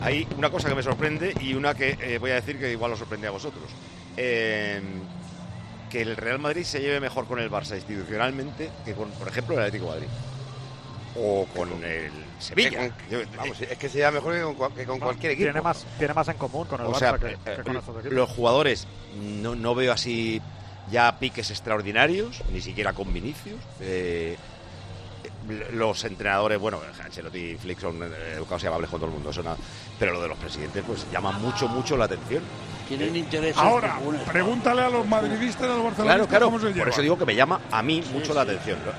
hay una cosa que me sorprende y una que voy a decir que igual os sorprende a vosotros. Que el Real Madrid se lleve mejor con el Barça institucionalmente que con, por ejemplo, el Atlético de Madrid. O con el Sevilla. Vamos, es que se lleva mejor que con cualquier equipo. Tiene más en común con el Barça que con estos equipos. Los jugadores no veo así ya piques extraordinarios, ni siquiera con Vinicius. Los entrenadores, bueno, Ancelotti y Flick son educados y amables con todo el mundo, pero lo de los presidentes pues llama mucho la atención. Tienen interés. Ahora, pregúntale a los madridistas y a los barcelonistas claro, cómo se llevan. por eso digo que me llama a mí mucho la atención.